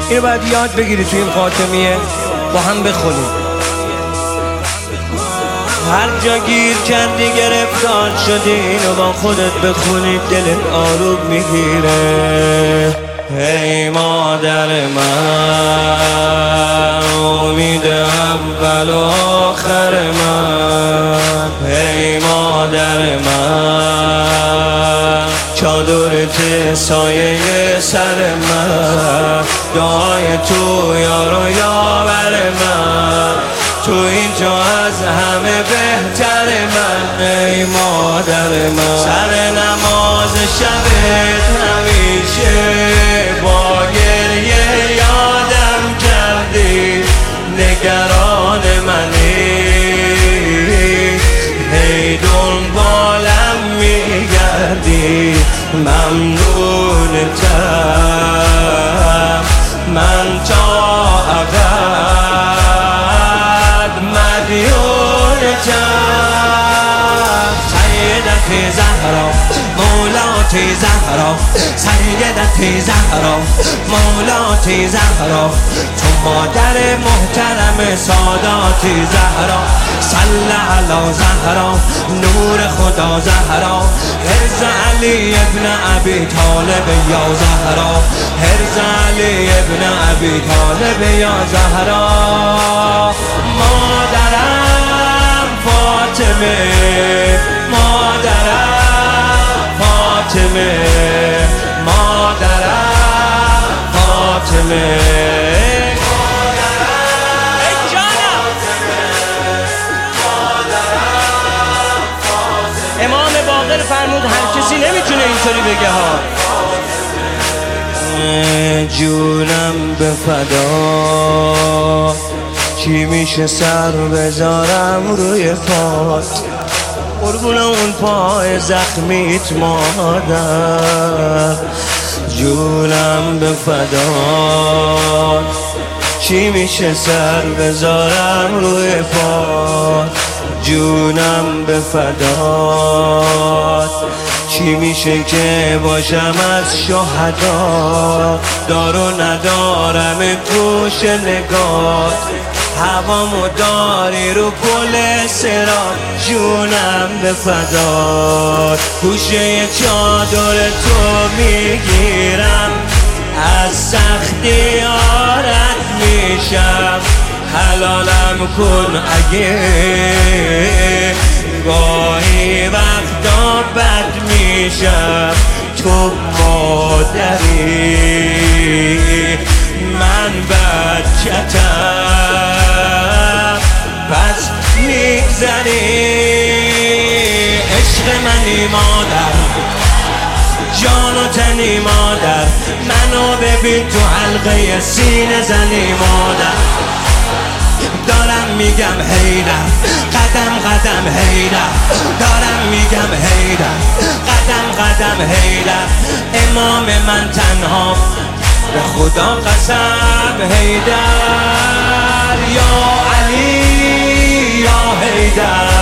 اینو باید یاد بگیری توی این خاتمیه با هم بخونیم. هر جا گیر کردی گرفتار شدی اینو با خودت بخونی دلت آروم میگیره. ای مادر من امید اول و آخر من، ای مادر من چادرت سایه سر من، دعای تو یار و یاور من، تو اینجا از همه بهتر من. ای مادر من سر نماز شبت همیشه با گریه یادم کردی، نگران منی، هی دنبالم میگردی، ممنونتم من تا ابد مدیونتم. سیدتی زهرا مولاتی زهرا، سیدتی زهرا مولاتی زهرا، تو مادر محترم ساداتی زهرا. صل علی زهرا نور خدا زهرا، حرز علی ابن ابی طالب یا زهرا، حرز علی ابن ابی طالب یا زهرا. مادرم فاطمه، مادرم فاطمه، مادرم فاطمه. امام باقر فرمود هر کسی نمیتونه اینطوری بگه ها. جونم به فدا، چی میشه سر بذارم روی پات، قربون اون پای زخمیت مادر. جونم به فدا، چی میشه سر بذارم روی پات، جونم به فدات، چی میشه که باشم از شهدا، دار و ندارم گوش نگات، هوامو داری رو پل صراط. جونم به فدات، گوشه چادر تو میگیرم، از سختی آرد میشم، حلالم کن اگه گاهی وقتا بد میشم. تو مادری من بچتم پس میگذری، عشق منی مادر، جان و تنی مادر، منو ببین تو حلقه سینه زنی مادر. دارم میگم هیدر قدم قدم هیدر، دارم میگم هیدر قدم قدم هیدر، امام من تنها به خدا قسم هیدر، یا علی یا هیدر.